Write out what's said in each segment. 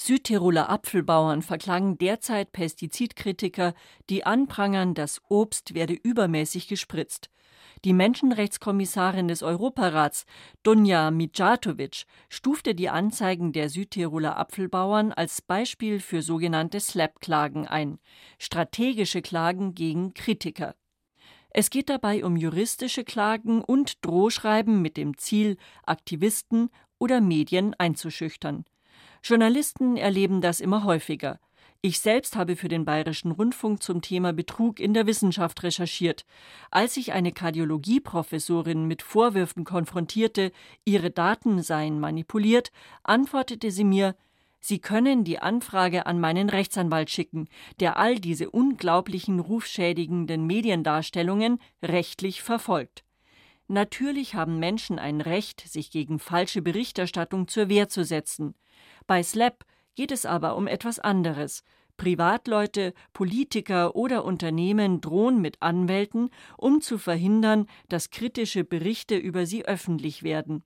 Südtiroler Apfelbauern verklagen derzeit Pestizidkritiker, die anprangern, das Obst werde übermäßig gespritzt. Die Menschenrechtskommissarin des Europarats, Dunja Mijatović, stufte die Anzeigen der Südtiroler Apfelbauern als Beispiel für sogenannte SLAPP-Klagen ein, strategische Klagen gegen Kritiker. Es geht dabei um juristische Klagen und Drohschreiben mit dem Ziel, Aktivisten oder Medien einzuschüchtern. Journalisten erleben das immer häufiger. Ich selbst habe für den Bayerischen Rundfunk zum Thema Betrug in der Wissenschaft recherchiert. Als ich eine Kardiologieprofessorin mit Vorwürfen konfrontierte, ihre Daten seien manipuliert, antwortete sie mir: Sie können die Anfrage an meinen Rechtsanwalt schicken, der all diese unglaublichen rufschädigenden Mediendarstellungen rechtlich verfolgt. Natürlich haben Menschen ein Recht, sich gegen falsche Berichterstattung zur Wehr zu setzen. Bei SLAPP geht es aber um etwas anderes. Privatleute, Politiker oder Unternehmen drohen mit Anwälten, um zu verhindern, dass kritische Berichte über sie öffentlich werden.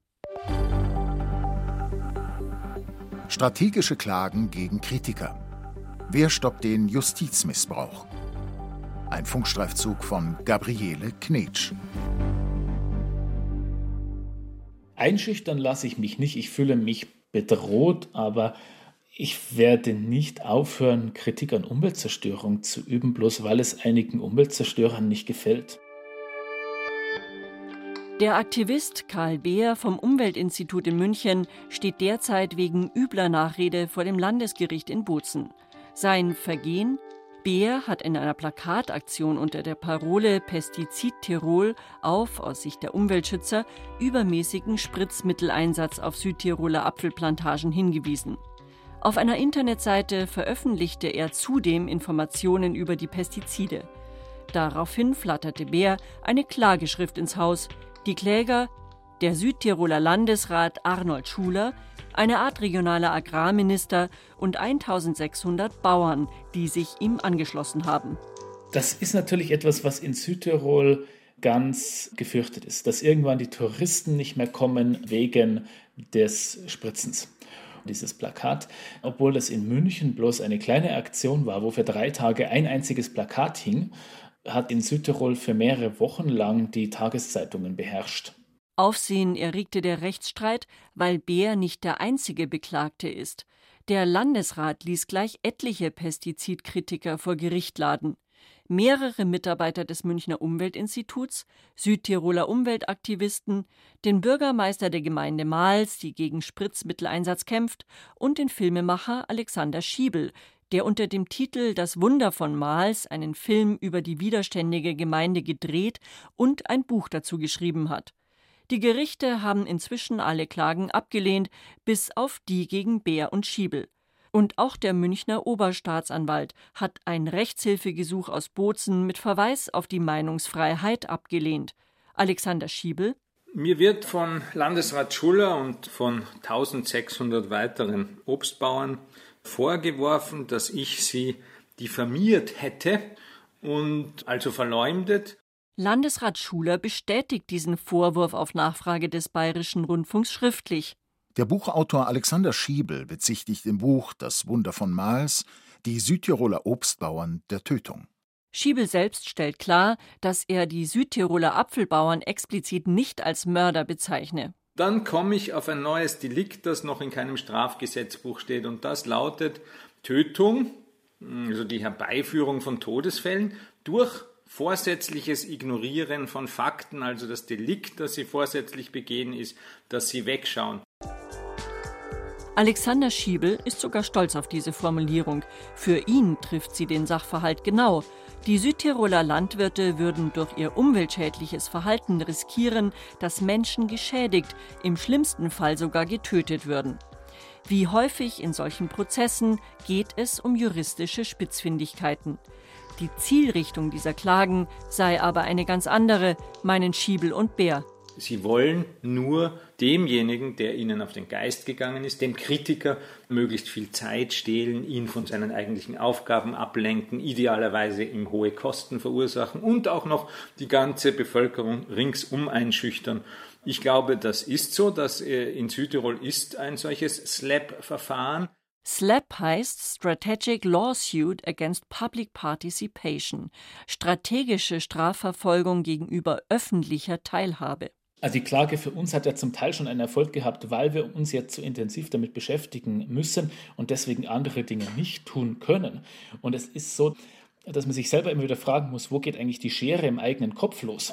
Strategische Klagen gegen Kritiker. Wer stoppt den Justizmissbrauch? Ein Funkstreifzug von Gabriele Knetsch. Einschüchtern lasse ich mich nicht. Ich fühle mich bedroht, aber ich werde nicht aufhören, Kritik an Umweltzerstörung zu üben, bloß weil es einigen Umweltzerstörern nicht gefällt. Der Aktivist Karl Beer vom Umweltinstitut in München steht derzeit wegen übler Nachrede vor dem Landesgericht in Bozen. Sein Vergehen: Beer hat in einer Plakataktion unter der Parole Pestizid Tirol auf, aus Sicht der Umweltschützer, übermäßigen Spritzmitteleinsatz auf Südtiroler Apfelplantagen hingewiesen. Auf einer Internetseite veröffentlichte er zudem Informationen über die Pestizide. Daraufhin flatterte Beer eine Klageschrift ins Haus. Die Kläger: der Südtiroler Landesrat Arnold Schuler, eine Art regionaler Agrarminister und 1600 Bauern, die sich ihm angeschlossen haben. Das ist natürlich etwas, was in Südtirol ganz gefürchtet ist, dass irgendwann die Touristen nicht mehr kommen wegen des Spritzens. Dieses Plakat, obwohl das in München bloß eine kleine Aktion war, wo für 3 Tage ein einziges Plakat hing, hat in Südtirol für mehrere Wochen lang die Tageszeitungen beherrscht. Aufsehen erregte der Rechtsstreit, weil Beer nicht der einzige Beklagte ist. Der Landesrat ließ gleich etliche Pestizidkritiker vor Gericht laden. Mehrere Mitarbeiter des Münchner Umweltinstituts, Südtiroler Umweltaktivisten, den Bürgermeister der Gemeinde Mals, die gegen Spritzmitteleinsatz kämpft, und den Filmemacher Alexander Schiebel, der unter dem Titel »Das Wunder von Mals« einen Film über die widerständige Gemeinde gedreht und ein Buch dazu geschrieben hat. Die Gerichte haben inzwischen alle Klagen abgelehnt, bis auf die gegen Beer und Schiebel. Und auch der Münchner Oberstaatsanwalt hat ein Rechtshilfegesuch aus Bozen mit Verweis auf die Meinungsfreiheit abgelehnt. Alexander Schiebel: Mir wird von Landesrat Schuller und von 1600 weiteren Obstbauern vorgeworfen, dass ich sie diffamiert hätte und also verleumdet. Landesrat Schuler bestätigt diesen Vorwurf auf Nachfrage des Bayerischen Rundfunks schriftlich. Der Buchautor Alexander Schiebel bezichtigt im Buch »Das Wunder von Mals« die Südtiroler Obstbauern der Tötung. Schiebel selbst stellt klar, dass er die Südtiroler Apfelbauern explizit nicht als Mörder bezeichne. Dann komme ich auf ein neues Delikt, das noch in keinem Strafgesetzbuch steht, und das lautet Tötung, also die Herbeiführung von Todesfällen, durch vorsätzliches Ignorieren von Fakten, also das Delikt, das sie vorsätzlich begehen, ist, dass sie wegschauen. Alexander Schiebel ist sogar stolz auf diese Formulierung. Für ihn trifft sie den Sachverhalt genau. Die Südtiroler Landwirte würden durch ihr umweltschädliches Verhalten riskieren, dass Menschen geschädigt, im schlimmsten Fall sogar getötet würden. Wie häufig in solchen Prozessen geht es um juristische Spitzfindigkeiten. Die Zielrichtung dieser Klagen sei aber eine ganz andere, meinen Schiebel und Beer. Sie wollen nur demjenigen, der ihnen auf den Geist gegangen ist, dem Kritiker, möglichst viel Zeit stehlen, ihn von seinen eigentlichen Aufgaben ablenken, idealerweise ihm hohe Kosten verursachen und auch noch die ganze Bevölkerung ringsum einschüchtern. Ich glaube, das ist so, dass in Südtirol ist ein solches SLAPP-Verfahren. SLAP heißt Strategic Lawsuit Against Public Participation, strategische Strafverfolgung gegenüber öffentlicher Teilhabe. Also die Klage für uns hat ja zum Teil schon einen Erfolg gehabt, weil wir uns jetzt so intensiv damit beschäftigen müssen und deswegen andere Dinge nicht tun können. Und es ist so, dass man sich selber immer wieder fragen muss, wo geht eigentlich die Schere im eigenen Kopf los?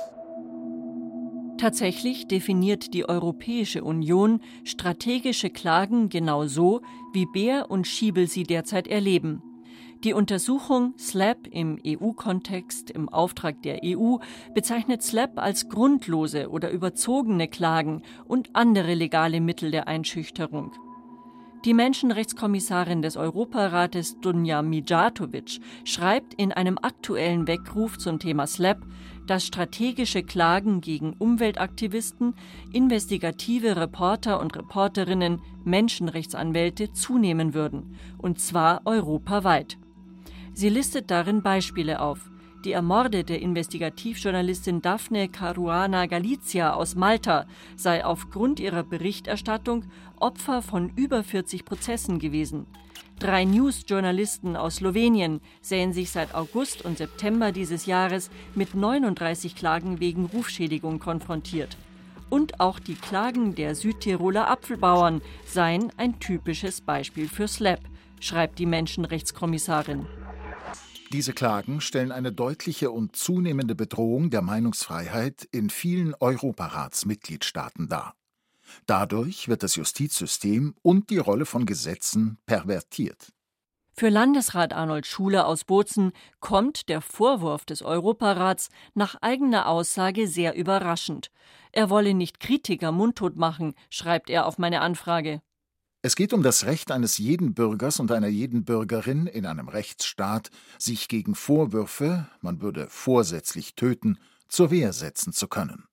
Tatsächlich definiert die Europäische Union strategische Klagen genau so, wie Beer und Schiebel sie derzeit erleben. Die Untersuchung SLAP im EU-Kontext im Auftrag der EU bezeichnet SLAP als grundlose oder überzogene Klagen und andere legale Mittel der Einschüchterung. Die Menschenrechtskommissarin des Europarates Dunja Mijatović schreibt in einem aktuellen Weckruf zum Thema SLAP, dass strategische Klagen gegen Umweltaktivisten, investigative Reporter und Reporterinnen, Menschenrechtsanwälte zunehmen würden, und zwar europaweit. Sie listet darin Beispiele auf. Die ermordete Investigativjournalistin Daphne Caruana Galizia aus Malta sei aufgrund ihrer Berichterstattung Opfer von über 40 Prozessen gewesen. 3 News-Journalisten aus Slowenien sähen sich seit August und September dieses Jahres mit 39 Klagen wegen Rufschädigung konfrontiert. Und auch die Klagen der Südtiroler Apfelbauern seien ein typisches Beispiel für SLAP, schreibt die Menschenrechtskommissarin. Diese Klagen stellen eine deutliche und zunehmende Bedrohung der Meinungsfreiheit in vielen Europaratsmitgliedstaaten dar. Dadurch wird das Justizsystem und die Rolle von Gesetzen pervertiert. Für Landesrat Arnold Schuler aus Bozen kommt der Vorwurf des Europarats nach eigener Aussage sehr überraschend. Er wolle nicht Kritiker mundtot machen, schreibt er auf meine Anfrage. Es geht um das Recht eines jeden Bürgers und einer jeden Bürgerin in einem Rechtsstaat, sich gegen Vorwürfe, man würde vorsätzlich töten, zur Wehr setzen zu können.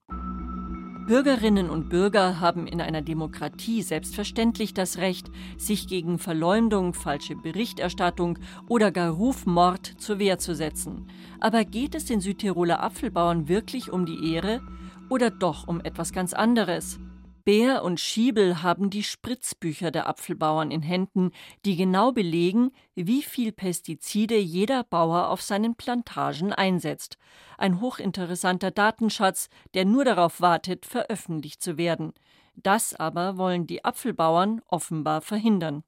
Bürgerinnen und Bürger haben in einer Demokratie selbstverständlich das Recht, sich gegen Verleumdung, falsche Berichterstattung oder gar Rufmord zur Wehr zu setzen. Aber geht es den Südtiroler Apfelbauern wirklich um die Ehre oder doch um etwas ganz anderes? Beer und Schiebel haben die Spritzbücher der Apfelbauern in Händen, die genau belegen, wie viel Pestizide jeder Bauer auf seinen Plantagen einsetzt. Ein hochinteressanter Datenschatz, der nur darauf wartet, veröffentlicht zu werden. Das aber wollen die Apfelbauern offenbar verhindern.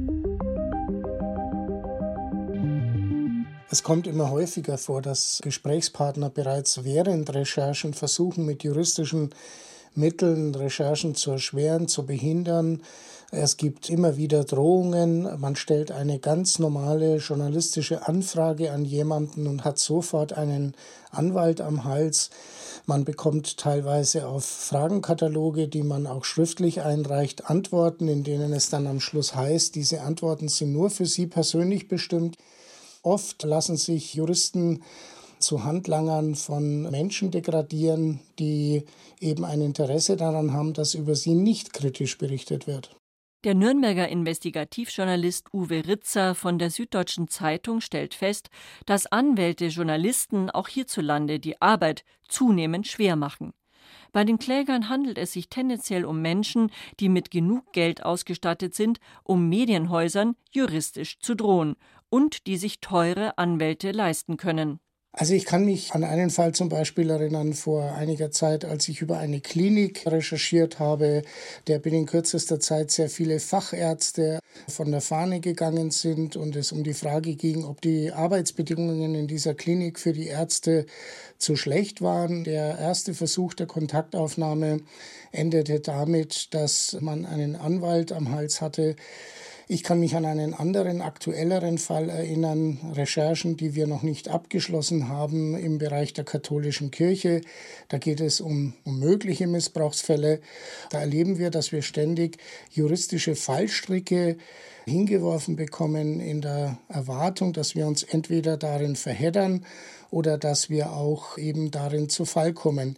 Es kommt immer häufiger vor, dass Gesprächspartner bereits während Recherchen versuchen, mit juristischen Mitteln Recherchen zu erschweren, zu behindern. Es gibt immer wieder Drohungen. Man stellt eine ganz normale journalistische Anfrage an jemanden und hat sofort einen Anwalt am Hals. Man bekommt teilweise auf Fragenkataloge, die man auch schriftlich einreicht, Antworten, in denen es dann am Schluss heißt, diese Antworten sind nur für Sie persönlich bestimmt. Oft lassen sich Juristen zu Handlangern von Menschen degradieren, die eben ein Interesse daran haben, dass über sie nicht kritisch berichtet wird. Der Nürnberger Investigativjournalist Uwe Ritzer von der Süddeutschen Zeitung stellt fest, dass Anwälte Journalisten auch hierzulande die Arbeit zunehmend schwer machen. Bei den Klägern handelt es sich tendenziell um Menschen, die mit genug Geld ausgestattet sind, um Medienhäusern juristisch zu drohen und die sich teure Anwälte leisten können. Also ich kann mich an einen Fall zum Beispiel erinnern vor einiger Zeit, als ich über eine Klinik recherchiert habe, der binnen kürzester Zeit sehr viele Fachärzte von der Fahne gegangen sind und es um die Frage ging, ob die Arbeitsbedingungen in dieser Klinik für die Ärzte zu schlecht waren. Der erste Versuch der Kontaktaufnahme endete damit, dass man einen Anwalt am Hals hatte. Ich kann mich an einen anderen, aktuelleren Fall erinnern, Recherchen, die wir noch nicht abgeschlossen haben im Bereich der katholischen Kirche. Da geht es um mögliche Missbrauchsfälle. Da erleben wir, dass wir ständig juristische Fallstricke hingeworfen bekommen in der Erwartung, dass wir uns entweder darin verheddern oder dass wir auch eben darin zu Fall kommen.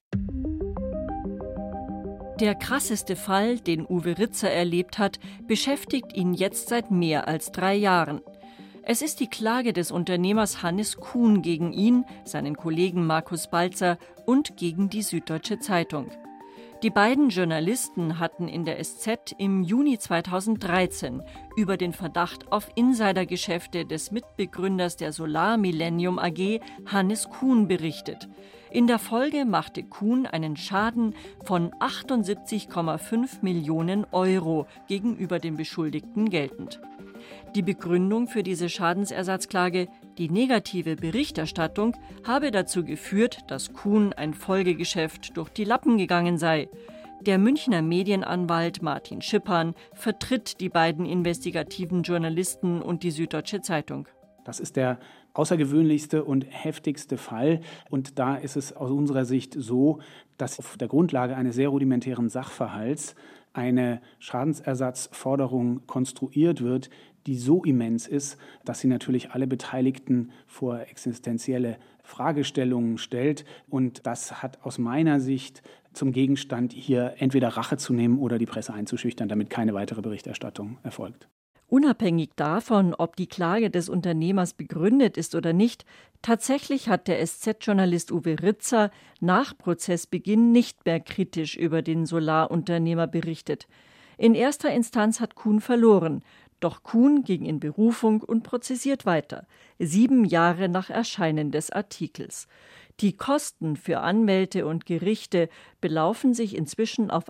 Der krasseste Fall, den Uwe Ritzer erlebt hat, beschäftigt ihn jetzt seit mehr als 3 Jahren. Es ist die Klage des Unternehmers Hannes Kuhn gegen ihn, seinen Kollegen Markus Balzer und gegen die Süddeutsche Zeitung. Die beiden Journalisten hatten in der SZ im Juni 2013 über den Verdacht auf Insidergeschäfte des Mitbegründers der Solar Millennium AG, Hannes Kuhn, berichtet. In der Folge machte Kuhn einen Schaden von 78,5 Millionen Euro gegenüber den Beschuldigten geltend. Die Begründung für diese Schadensersatzklage, die negative Berichterstattung, habe dazu geführt, dass Kuhn ein Folgegeschäft durch die Lappen gegangen sei. Der Münchner Medienanwalt Martin Schippan vertritt die beiden investigativen Journalisten und die Süddeutsche Zeitung. Das ist der außergewöhnlichste und heftigste Fall. Und da ist es aus unserer Sicht so, dass auf der Grundlage eines sehr rudimentären Sachverhalts eine Schadensersatzforderung konstruiert wird, die so immens ist, dass sie natürlich alle Beteiligten vor existenzielle Fragestellungen stellt. Und das hat aus meiner Sicht zum Gegenstand, hier entweder Rache zu nehmen oder die Presse einzuschüchtern, damit keine weitere Berichterstattung erfolgt. Unabhängig davon, ob die Klage des Unternehmers begründet ist oder nicht, tatsächlich hat der SZ-Journalist Uwe Ritzer nach Prozessbeginn nicht mehr kritisch über den Solarunternehmer berichtet. In erster Instanz hat Kuhn verloren, doch Kuhn ging in Berufung und prozessiert weiter, 7 Jahre nach Erscheinen des Artikels. Die Kosten für Anwälte und Gerichte belaufen sich inzwischen auf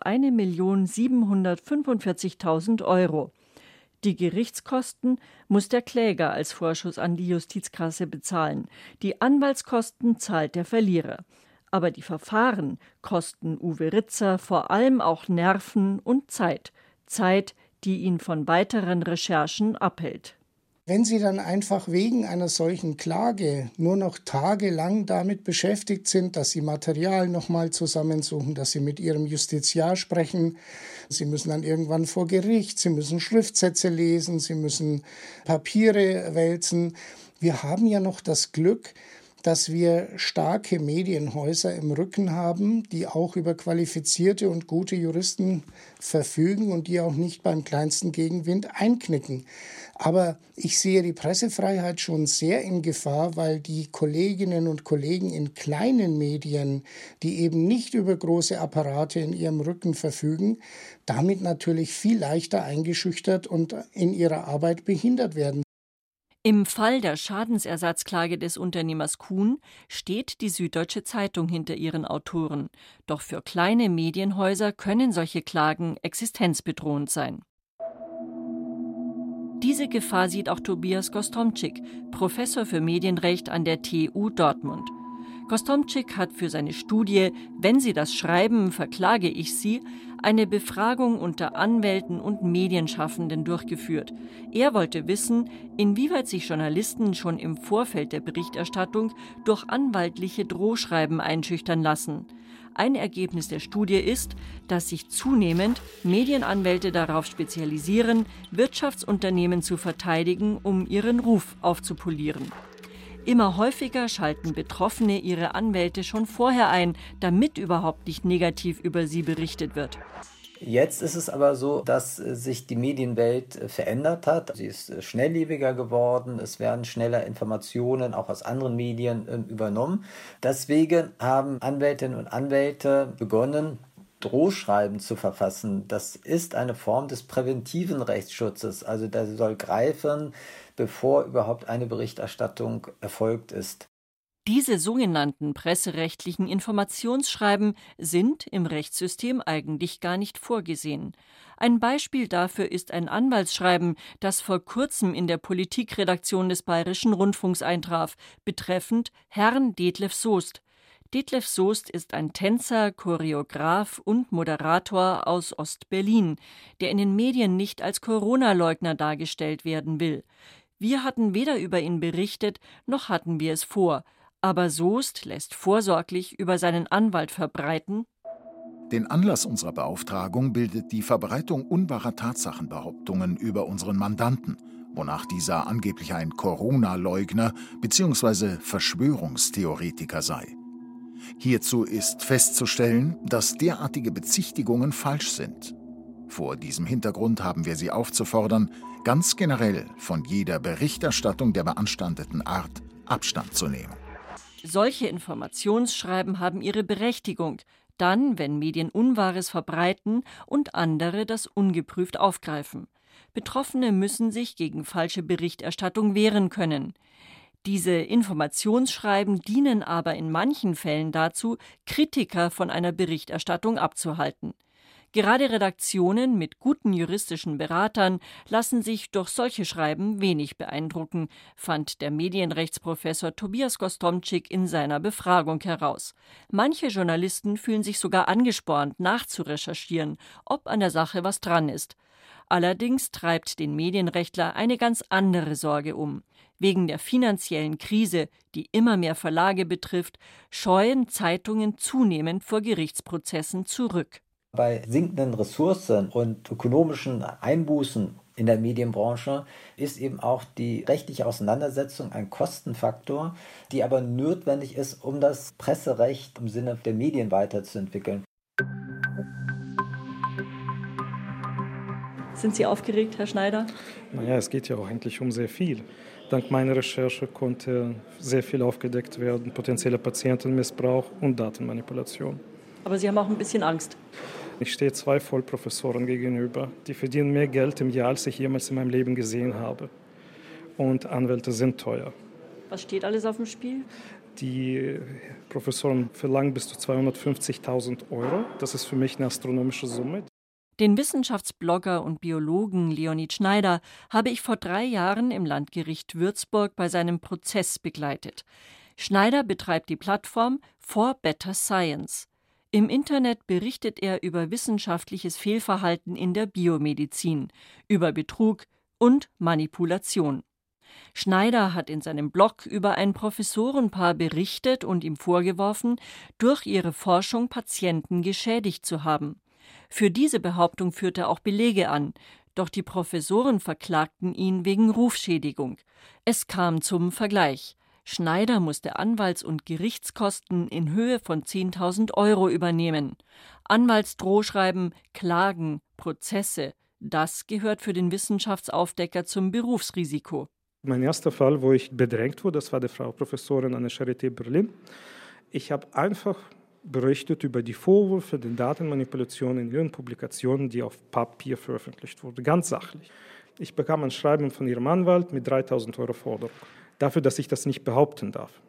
1.745.000 Euro. Die Gerichtskosten muss der Kläger als Vorschuss an die Justizkasse bezahlen. Die Anwaltskosten zahlt der Verlierer. Aber die Verfahren kosten Uwe Ritzer vor allem auch Nerven und Zeit. Zeit, die ihn von weiteren Recherchen abhält. Wenn Sie dann einfach wegen einer solchen Klage nur noch tagelang damit beschäftigt sind, dass Sie Material nochmal zusammensuchen, dass Sie mit Ihrem Justiziar sprechen, Sie müssen dann irgendwann vor Gericht, Sie müssen Schriftsätze lesen, Sie müssen Papiere wälzen. Wir haben ja noch das Glück, dass wir starke Medienhäuser im Rücken haben, die auch über qualifizierte und gute Juristen verfügen und die auch nicht beim kleinsten Gegenwind einknicken. Aber ich sehe die Pressefreiheit schon sehr in Gefahr, weil die Kolleginnen und Kollegen in kleinen Medien, die eben nicht über große Apparate in ihrem Rücken verfügen, damit natürlich viel leichter eingeschüchtert und in ihrer Arbeit behindert werden. Im Fall der Schadensersatzklage des Unternehmers Kuhn steht die Süddeutsche Zeitung hinter ihren Autoren. Doch für kleine Medienhäuser können solche Klagen existenzbedrohend sein. Diese Gefahr sieht auch Tobias Gostomczyk, Professor für Medienrecht an der TU Dortmund. Gostomczyk hat für seine Studie »Wenn Sie das schreiben, verklage ich Sie« eine Befragung unter Anwälten und Medienschaffenden durchgeführt. Er wollte wissen, inwieweit sich Journalisten schon im Vorfeld der Berichterstattung durch anwaltliche Drohschreiben einschüchtern lassen. Ein Ergebnis der Studie ist, dass sich zunehmend Medienanwälte darauf spezialisieren, Wirtschaftsunternehmen zu verteidigen, um ihren Ruf aufzupolieren. Immer häufiger schalten Betroffene ihre Anwälte schon vorher ein, damit überhaupt nicht negativ über sie berichtet wird. Jetzt ist es aber so, dass sich die Medienwelt verändert hat. Sie ist schnelllebiger geworden, es werden schneller Informationen auch aus anderen Medien übernommen. Deswegen haben Anwältinnen und Anwälte begonnen, Drohschreiben zu verfassen. Das ist eine Form des präventiven Rechtsschutzes. Also der soll greifen, bevor überhaupt eine Berichterstattung erfolgt ist. Diese sogenannten presserechtlichen Informationsschreiben sind im Rechtssystem eigentlich gar nicht vorgesehen. Ein Beispiel dafür ist ein Anwaltsschreiben, das vor kurzem in der Politikredaktion des Bayerischen Rundfunks eintraf, betreffend Herrn Detlef Soest. Detlef Soest ist ein Tänzer, Choreograf und Moderator aus Ostberlin, der in den Medien nicht als Corona-Leugner dargestellt werden will. Wir hatten weder über ihn berichtet, noch hatten wir es vor. Aber Soest lässt vorsorglich über seinen Anwalt verbreiten: Den Anlass unserer Beauftragung bildet die Verbreitung unwahrer Tatsachenbehauptungen über unseren Mandanten, wonach dieser angeblich ein Corona-Leugner bzw. Verschwörungstheoretiker sei. Hierzu ist festzustellen, dass derartige Bezichtigungen falsch sind. Vor diesem Hintergrund haben wir Sie aufzufordern, ganz generell von jeder Berichterstattung der beanstandeten Art Abstand zu nehmen. Solche Informationsschreiben haben ihre Berechtigung. dann, wenn Medien Unwahres verbreiten und andere das ungeprüft aufgreifen. Betroffene müssen sich gegen falsche Berichterstattung wehren können. Diese Informationsschreiben dienen aber in manchen Fällen dazu, Kritiker von einer Berichterstattung abzuhalten. Gerade Redaktionen mit guten juristischen Beratern lassen sich durch solche Schreiben wenig beeindrucken, fand der Medienrechtsprofessor Tobias Gostomczyk in seiner Befragung heraus. Manche Journalisten fühlen sich sogar angespornt, nachzurecherchieren, ob an der Sache was dran ist. Allerdings treibt den Medienrechtler eine ganz andere Sorge um. Wegen der finanziellen Krise, die immer mehr Verlage betrifft, scheuen Zeitungen zunehmend vor Gerichtsprozessen zurück. Bei sinkenden Ressourcen und ökonomischen Einbußen in der Medienbranche ist eben auch die rechtliche Auseinandersetzung ein Kostenfaktor, die aber notwendig ist, um das Presserecht im Sinne der Medien weiterzuentwickeln. Sind Sie aufgeregt, Herr Schneider? Naja, es geht ja auch eigentlich um sehr viel. Dank meiner Recherche konnte sehr viel aufgedeckt werden, potenzieller Patientenmissbrauch und Datenmanipulation. Aber Sie haben auch ein bisschen Angst. Ich stehe 2 Vollprofessoren gegenüber, die verdienen mehr Geld im Jahr, als ich jemals in meinem Leben gesehen habe. Und Anwälte sind teuer. Was steht alles auf dem Spiel? Die Professoren verlangen bis zu 250.000 €. Das ist für mich eine astronomische Summe. Den Wissenschaftsblogger und Biologen Leonid Schneider habe ich vor 3 Jahren im Landgericht Würzburg bei seinem Prozess begleitet. Schneider betreibt die Plattform For Better Science. Im Internet berichtet er über wissenschaftliches Fehlverhalten in der Biomedizin, über Betrug und Manipulation. Schneider hat in seinem Blog über ein Professorenpaar berichtet und ihm vorgeworfen, durch ihre Forschung Patienten geschädigt zu haben. Für diese Behauptung führt er auch Belege an, doch die Professoren verklagten ihn wegen Rufschädigung. Es kam zum Vergleich. Schneider musste Anwalts- und Gerichtskosten in Höhe von 10.000 € übernehmen. Anwaltsdrohschreiben, Klagen, Prozesse, das gehört für den Wissenschaftsaufdecker zum Berufsrisiko. Mein erster Fall, wo ich bedrängt wurde, das war die Frau Professorin an der Charité Berlin. Ich habe einfach berichtet über die Vorwürfe der Datenmanipulation in ihren Publikationen, die auf Papier veröffentlicht wurden, ganz sachlich. Ich bekam ein Schreiben von ihrem Anwalt mit 3.000 € Forderung. Dafür, dass ich das nicht behaupten darf.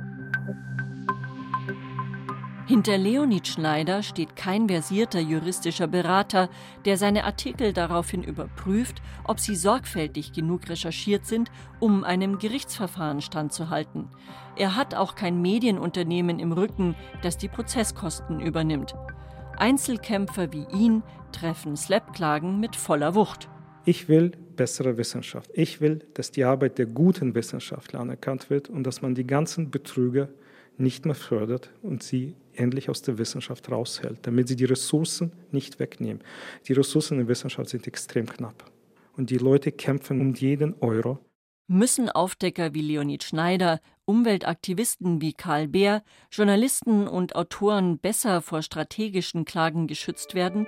Hinter Leonid Schneider steht kein versierter juristischer Berater, der seine Artikel daraufhin überprüft, ob sie sorgfältig genug recherchiert sind, um einem Gerichtsverfahren standzuhalten. Er hat auch kein Medienunternehmen im Rücken, das die Prozesskosten übernimmt. Einzelkämpfer wie ihn treffen SLAPP-Klagen mit voller Wucht. Ich will bessere Wissenschaft. Ich will, dass die Arbeit der guten Wissenschaftler anerkannt wird und dass man die ganzen Betrüger nicht mehr fördert und sie endlich aus der Wissenschaft raushält, damit sie die Ressourcen nicht wegnehmen. Die Ressourcen in der Wissenschaft sind extrem knapp und die Leute kämpfen um jeden Euro. Müssen Aufdecker wie Leonid Schneider, Umweltaktivisten wie Karl Beer, Journalisten und Autoren besser vor strategischen Klagen geschützt werden?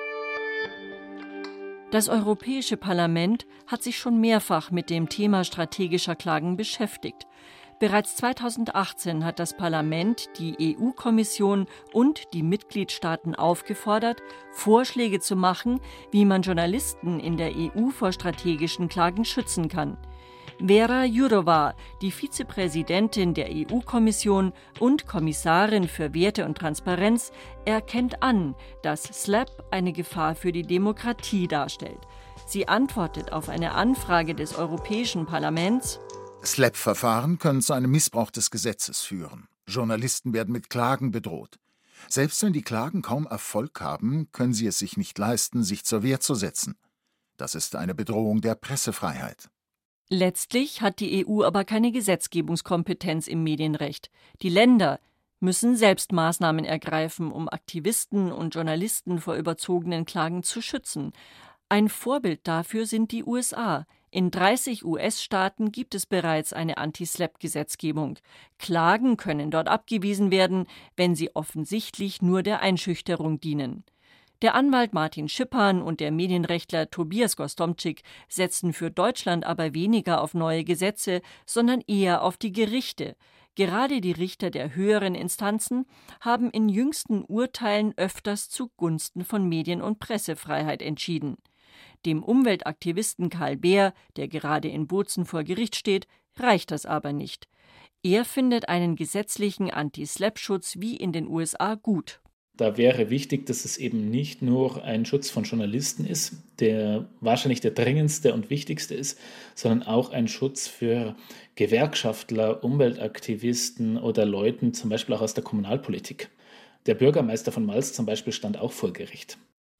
Das Europäische Parlament hat sich schon mehrfach mit dem Thema strategischer Klagen beschäftigt. Bereits 2018 hat das Parlament die EU-Kommission und die Mitgliedstaaten aufgefordert, Vorschläge zu machen, wie man Journalisten in der EU vor strategischen Klagen schützen kann. Vera Jourová, die Vizepräsidentin der EU-Kommission und Kommissarin für Werte und Transparenz, erkennt an, dass SLAPP eine Gefahr für die Demokratie darstellt. Sie antwortet auf eine Anfrage des Europäischen Parlaments: SLAPP-Verfahren können zu einem Missbrauch des Gesetzes führen. Journalisten werden mit Klagen bedroht. Selbst wenn die Klagen kaum Erfolg haben, können sie es sich nicht leisten, sich zur Wehr zu setzen. Das ist eine Bedrohung der Pressefreiheit. Letztlich hat die EU aber keine Gesetzgebungskompetenz im Medienrecht. Die Länder müssen selbst Maßnahmen ergreifen, um Aktivisten und Journalisten vor überzogenen Klagen zu schützen. Ein Vorbild dafür sind die USA. In 30 US-Staaten gibt es bereits eine Anti-SLAPP-Gesetzgebung. Klagen können dort abgewiesen werden, wenn sie offensichtlich nur der Einschüchterung dienen. Der Anwalt Martin Schippan und der Medienrechtler Tobias Gostomczyk setzen für Deutschland aber weniger auf neue Gesetze, sondern eher auf die Gerichte. Gerade die Richter der höheren Instanzen haben in jüngsten Urteilen öfters zugunsten von Medien- und Pressefreiheit entschieden. Dem Umweltaktivisten Karl Beer, der gerade in Bozen vor Gericht steht, reicht das aber nicht. Er findet einen gesetzlichen Anti-Slap-Schutz wie in den USA gut. Da wäre wichtig, dass es eben nicht nur ein Schutz von Journalisten ist, der wahrscheinlich der dringendste und wichtigste ist, sondern auch ein Schutz für Gewerkschaftler, Umweltaktivisten oder Leuten, zum Beispiel auch aus der Kommunalpolitik. Der Bürgermeister von Mals zum Beispiel stand auch vor Gericht.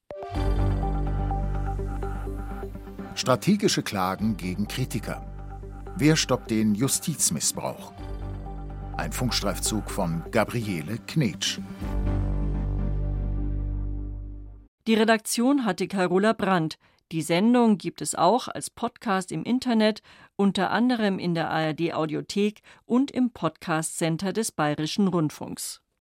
Strategische Klagen gegen Kritiker. Wer stoppt den Justizmissbrauch? Ein Funkstreifzug von Gabriele Knetsch. Die Redaktion hatte Carola Brandt. Die Sendung gibt es auch als Podcast im Internet, unter anderem in der ARD-Audiothek und im Podcast-Center des Bayerischen Rundfunks.